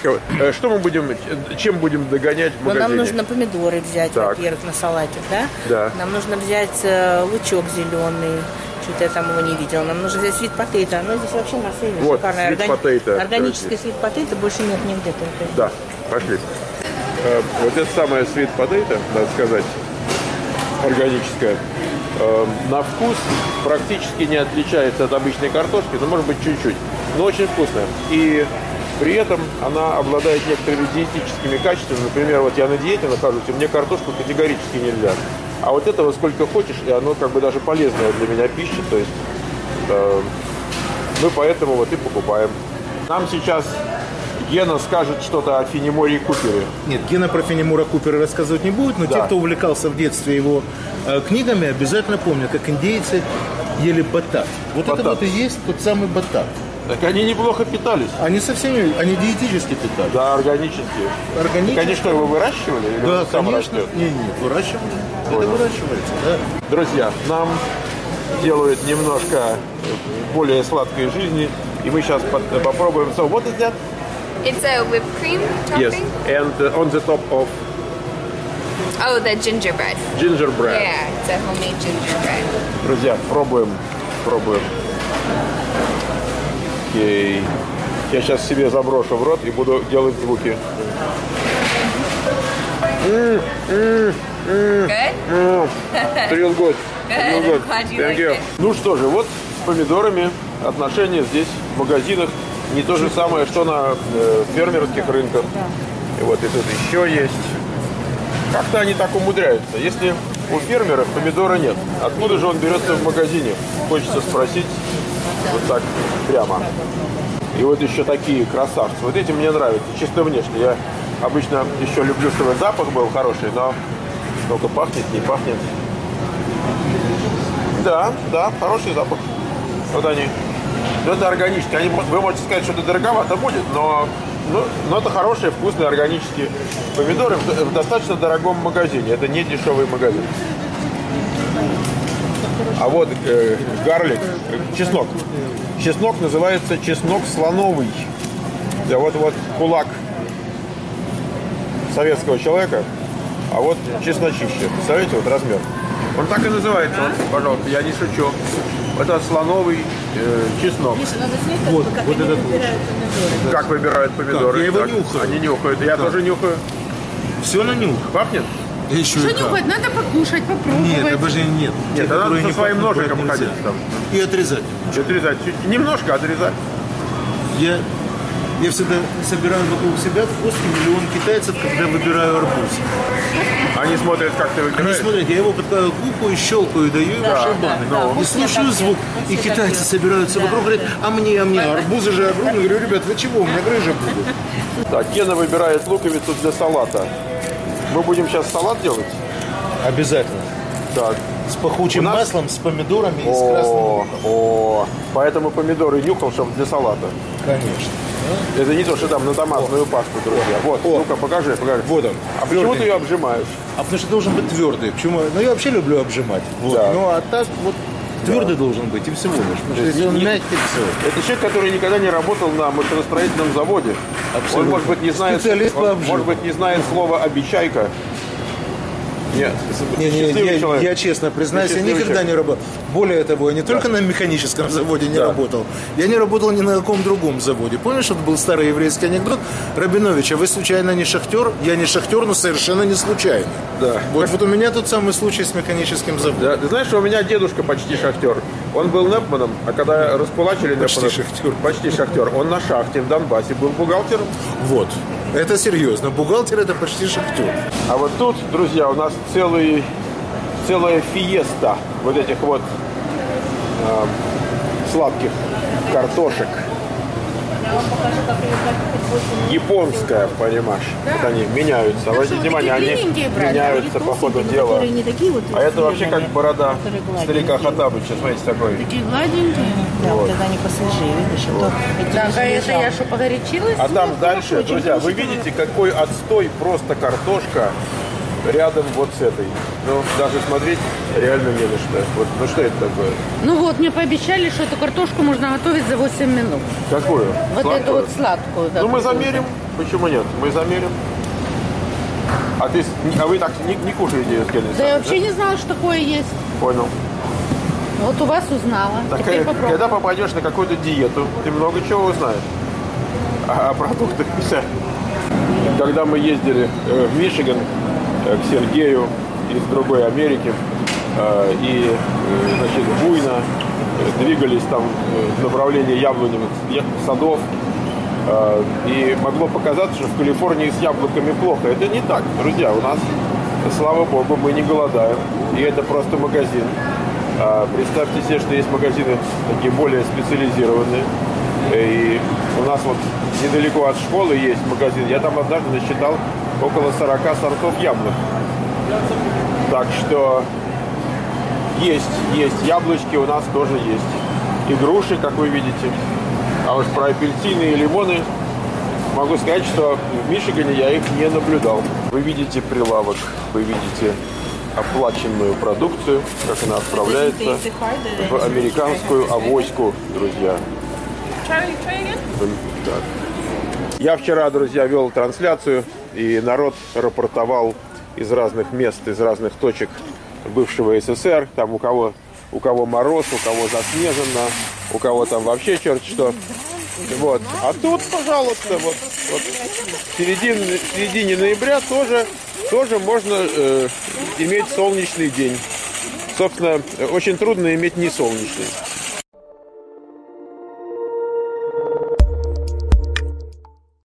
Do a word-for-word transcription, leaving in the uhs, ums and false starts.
Леночка, что мы будем, чем будем догонять в магазине? Нам нужно помидоры взять, так. во-первых, на салатик, да? Да. Нам нужно взять лучок зеленый. Что-то я там его не видела. Нам нужно взять sweet potato. Оно здесь вообще на сцене вот, шикарное. Sweet potato. Органическое sweet potato больше нет нигде. Только. Да, пошли. Вот это самое sweet potato, надо сказать, органическое. На вкус практически не отличается от обычной картошки, но может быть чуть-чуть. Но очень вкусная. И при этом она обладает некоторыми диетическими качествами. Например, вот я на диете нахожусь, и мне картошку категорически нельзя. А вот этого сколько хочешь, и оно как бы даже полезная для меня пища. То есть э, мы поэтому вот и покупаем. Нам сейчас Гена скажет что-то о Фенеморе Купере. Нет, Гена про Фенемора Купера рассказывать не будет, но да. те, кто увлекался в детстве его э, книгами, обязательно помнят, как индейцы ели батат. Вот батат. Это вот и есть тот самый батат. Так они неплохо питались. Они совсем не... Они диетически питались. Да, органически. Органически. Конечно, его выращивали? Или да, сам конечно. Растет? Нет, нет, выращивали. Понял. Это выращивается, да. Друзья, нам делают немножко более сладкой жизни, и мы сейчас попробуем. So, what is that? It's a whipped cream topping. Yes, and uh, on the top of... Oh, the gingerbread. Gingerbread. Yeah, it's a homemade gingerbread. Друзья, пробуем, пробуем. Окей. Я сейчас себе заброшу в рот и буду делать звуки. Mm, mm, mm, Good? Mm. Real good. Real good. Glad you Thank liked you. it. Ну что же, вот с помидорами отношения здесь в магазинах не то же самое, что на э, фермерских рынках. И вот и тут еще есть. Как-то они так умудряются. Если у фермера помидора нет, откуда же он берется в магазине? Хочется спросить вот так прямо. И вот еще такие красавцы. Вот эти мне нравятся, чисто внешне. Я обычно еще люблю, чтобы запах был хороший, но только пахнет, не пахнет. Да, да, хороший запах. Вот они. Но это органические. Они, вы можете сказать, что это дороговато будет, но, но, но это хорошие, вкусные, органические помидоры в, в достаточно дорогом магазине. Это не дешевый магазин. А вот э, гарлик, э, чеснок. Чеснок называется чеснок слоновый. Да, вот, вот кулак советского человека, а вот чесночище. Представляете, вот размер. Он так и называется, вот, пожалуйста, я не шучу. Это слоновый э, чеснок. Вот, вот этот как выбирают помидоры? Как? Я его так, нюхаю. Они нюхают. Я как? тоже нюхаю. Все на нюх. Пахнет? Еще что нюхать? Надо покушать, попробовать. Нет, обожди, нет. Нет, Те, надо со не своим пахнут, ножиком ходить там. И отрезать. И отрезать. Чуть, немножко отрезать. Я, я всегда собираю вокруг себя в хвосте миллион китайцев, когда выбираю арбуз. Они смотрят, как ты выбираешь. Они смотрят, я его подкладываю к уху и щелкаю, и даю ему Да, шарбаны. да, И слушаю звук. И китайцы собираются вокруг, говорят, а мне, а мне, арбузы же огромные. Я говорю, ребят, вы чего, у меня грыжа будет. Так, Гена выбирает луковицу для салата. Мы будем сейчас салат делать? Обязательно. Так. С пахучим нас... маслом, с помидорами и с О, красным луком. о, поэтому помидоры нюхал, чтобы для салата. Конечно. Это не то, что там на томатную пасту, друзья. Вот, О. ну-ка, покажи, покажи. Вот он. А почему ты ее обжимаешь? А потому что должен быть твердый. Почему? Ну, я вообще люблю обжимать. Вот. Да. Ну, а так вот твердый да. должен быть, и всего лишь. Потому что если он не... мягкий, все. Это человек, который никогда не работал на машиностроительном заводе. Абсолютно. Он, может быть, не знает, Специалист он, по обжиму. может быть, не знает слова «обечайка». Нет, не, не, я, человек. я честно признаюсь, я никогда человек. не работал. Более того, я не только да. на механическом заводе не да. работал, я не работал ни на каком другом заводе. Помнишь, это был старый еврейский анекдот Рабиновича, вы случайно не шахтер? Я не шахтер, но совершенно не случайно. Да. Вот, вот у меня тот самый случай с механическим заводом. Да. Ты знаешь, что у меня дедушка почти шахтер. Он был Непманом, а когда раскулачили почти Непмана, шахтер. Почти шахтер. Он на шахте в Донбассе был бухгалтером. Вот. Это серьезно. Бухгалтер — это почти шахтер. А вот тут, друзья, у нас целый, целая фиеста вот этих вот э, сладких картошек. Японская, понимаешь? Да. Вот они меняются. Обратите внимание, они меняются по ходу дела. Вот а это вообще как борода старика Хаттабыча. Смотрите, такой. Такие гладенькие. Да, вот это они посвежее, видишь? Да, а это я что, погорячилась? А там дальше, друзья, вы видите, какой отстой, просто картошка. рядом вот с этой. Ну, даже смотреть реально не на что. Вот, ну что это такое? Ну вот, мне пообещали, что эту картошку можно готовить за восемь минут. Какую? Вот Сладкую? эту вот сладкую. Да, ну, мы какую-то. замерим. Почему нет? Мы замерим. А, ты, а вы так не, не кушаете ее с Кельной Да я сами, вообще не знала, что такое есть. Понял. Вот у вас узнала. Так, Теперь э, попробуем. когда попадешь на какую-то диету, ты много чего узнаешь. А о продуктах писать. Когда мы ездили э, в Мичиган э, к Сергею из другой Америки, э, и, э, значит, буйно э, двигались там э, в направлении яблоневых садов, э, и могло показаться, что в Калифорнии с яблоками плохо. Это не так, друзья. У нас, слава богу, мы не голодаем, и это просто магазин. А, представьте себе, что есть магазины такие более специализированные. И у нас вот недалеко от школы есть магазин. Я там однажды насчитал около сорока сортов яблок. Так что есть, есть яблочки, у нас тоже есть. И груши, как вы видите. А уж про апельсины и лимоны могу сказать, что в Мичигане я их не наблюдал. Вы видите прилавок, вы видите оплаченную продукцию, как она отправляется в американскую авоську, друзья. Так. Я вчера, друзья, вел трансляцию, и народ рапортовал из разных мест, из разных точек бывшего СССР. Там у кого, у кого мороз, у кого заснежено, у кого там вообще черт что. Вот. А тут, пожалуйста, вот, вот в середине, в середине ноября тоже, тоже можно э, иметь солнечный день. Собственно, очень трудно иметь не солнечный.